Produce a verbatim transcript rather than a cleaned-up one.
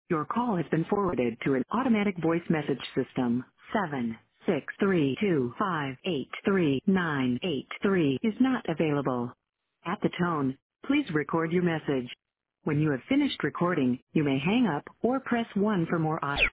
Your call has been forwarded to an automatic voice message system. Seven six three two five eight three nine eight three is not available. At the tone, please record your message. When you have finished recording, you may hang up or press one for more options.